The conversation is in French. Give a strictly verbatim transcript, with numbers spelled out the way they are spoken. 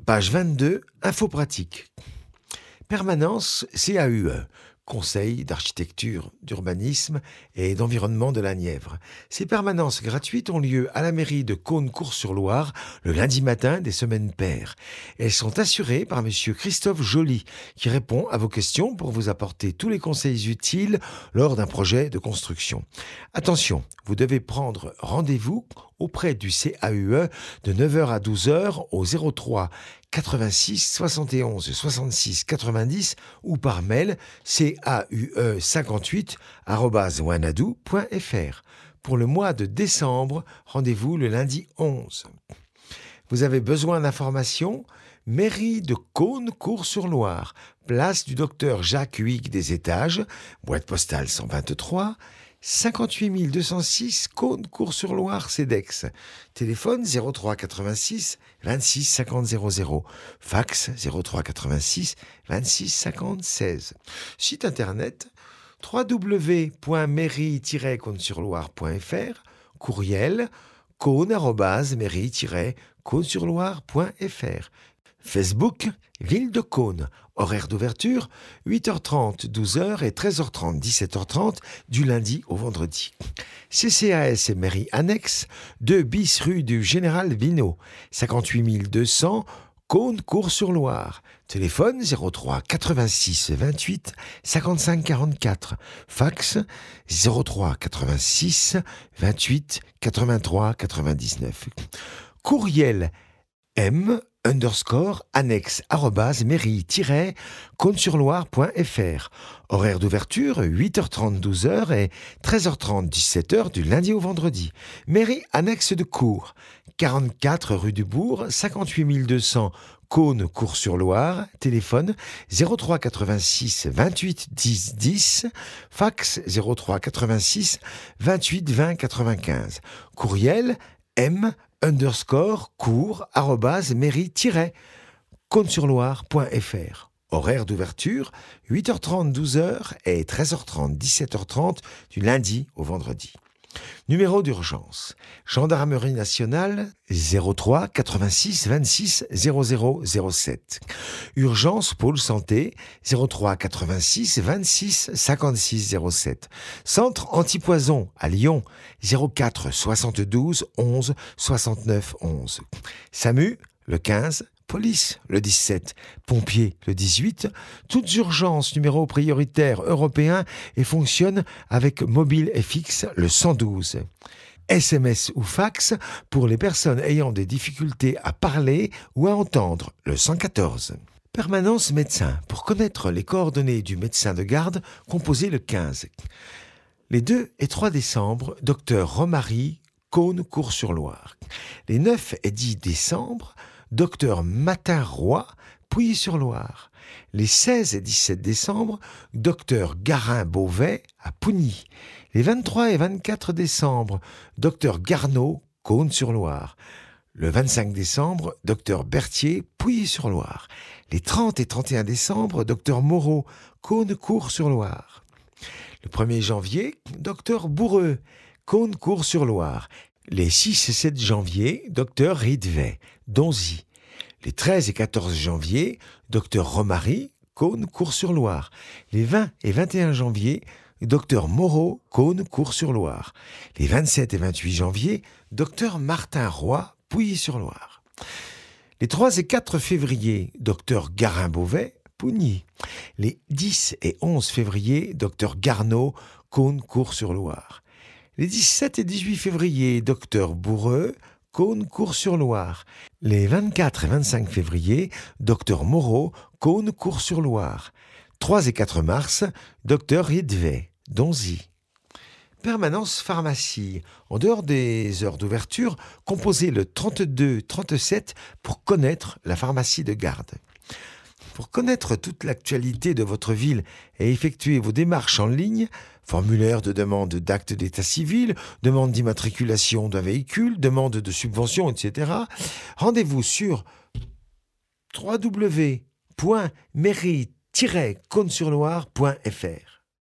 Page vingt-deux, info pratique. Permanence C A U E, Conseil d'architecture, d'urbanisme et d'environnement de la Nièvre. Ces permanences gratuites ont lieu à la mairie de Cosne-Cours-sur-Loire le lundi matin des semaines paires. Elles sont assurées par monsieur Christophe Joly, qui répond à vos questions pour vous apporter tous les conseils utiles lors d'un projet de construction. Attention, vous devez prendre rendez-vous auprès du C A U E de neuf heures à douze heures au zéro trois quatre-vingt-six soixante et onze soixante-six quatre-vingt-dix ou par mail c a u e cinquante-huit arobase wanadoo point f r. Pour le mois de décembre, rendez-vous le lundi onze. Vous avez besoin d'informations ? Mairie de Cosne-Cours-sur-Loire, place du docteur Jacques Huyghe des Étages, boîte postale cent vingt-trois, cinquante-huit mille deux cent six Cosne-Cours-sur-Loire, Cedex. Téléphone zéro trois quatre-vingt-six vingt-six cinquante zéro zéro. Fax zéro trois quatre-vingt-six vingt-six cinquante seize. Site internet w w w point mairie tiret cosne-sur-loire point f r. Courriel cosne arobase mairie tiret cosne-sur-loire point f r. Facebook, Ville de Cosne. Horaire d'ouverture, huit heures trente, douze heures et treize heures trente, dix-sept heures trente du lundi au vendredi. C C A S et mairie annexe, deux bis rue du Général Binot, cinquante-huit mille deux cents Cosne-Cours-sur-Loire. Téléphone zéro trois quatre-vingt-six vingt-huit cinquante-cinq quarante-quatre. Fax zéro trois quatre-vingt-six vingt-huit quatre-vingt-trois quatre-vingt-dix-neuf. Courriel M underscore annexe arobase mairie tiret cosne-sur-loire point f r. Horaire d'ouverture huit heures trente, douze heures et treize heures trente, dix-sept heures du lundi au vendredi. Mairie annexe de Cours, quarante-quatre rue du Bourg, cinquante-huit mille deux cents Cosne-Cours-sur-Loire. Téléphone zéro trois quatre-vingt-six vingt-huit dix dix. Fax zéro trois quatre-vingt-six vingt-huit vingt quatre-vingt-quinze. Courriel M underscore cours arobase mairie tiret cosne-sur-loire point f r. Horaire d'ouverture huit heures trente, douze heures et treize heures trente, dix-sept heures trente du lundi au vendredi. Numéro d'urgence Gendarmerie nationale zéro trois quatre-vingt-six vingt-six zéro zéro zéro sept. Urgence pôle santé zéro trois quatre-vingt-six vingt-six cinquante-six zéro sept. Centre antipoison à Lyon zéro quatre soixante-douze onze soixante-neuf onze. SAMU le quinze. Police, le dix-sept, pompiers, le dix-huit, toutes urgences numéro prioritaire européen et fonctionnent avec mobile et fixe, le cent douze. S M S ou fax pour les personnes ayant des difficultés à parler ou à entendre, le cent quatorze. Permanence médecin, pour connaître les coordonnées du médecin de garde, composez le quinze. Les deux et trois décembre, docteur Romary, Cosne-Cours-sur-Loire. Les neuf et dix décembre, docteur Matin-Roy, Pouilly-sur-Loire. Les seize et dix-sept décembre, docteur Garin-Beauvais à Pougny. Les vingt-trois et vingt-quatre décembre, docteur Garneau, Cosne-sur-Loire. Le vingt-cinq décembre, docteur Berthier, Pouilly-sur-Loire. Les trente et trente et un décembre, docteur Moreau, Cosne-Cours-sur-Loire. Le premier janvier, docteur Bourreux, Cosne-Cours-sur-Loire. Les six et sept janvier, docteur Ridvet, Donzy. Les treize et quatorze janvier, docteur Romary, Cosne-Cours-sur-Loire. Les vingt et vingt et un janvier, docteur Moreau, Cosne-Cours-sur-Loire. Les vingt-sept et vingt-huit janvier, docteur Martin-Roy, Pouilly-sur-Loire. Les trois et quatre février, docteur Garin-Beauvais, Pougny. Les dix et onze février, docteur Garneau, Cosne-Cours-sur-Loire. Les dix-sept et dix-huit février, docteur Bourreux, Cosne-Cours-sur-Loire. Les vingt-quatre et vingt-cinq février, docteur Moreau, Cosne-Cours-sur-Loire. trois et quatre mars, docteur Ridvet, Donzy. Permanence pharmacie. En dehors des heures d'ouverture, composez le trente-deux trente-sept pour connaître la pharmacie de garde. Pour connaître toute l'actualité de votre ville et effectuer vos démarches en ligne, formulaire de demande d'acte d'état civil, demande d'immatriculation d'un véhicule, demande de subvention, et cetera, rendez-vous sur w w w point mairie tiret cosne-sur-loire point f r.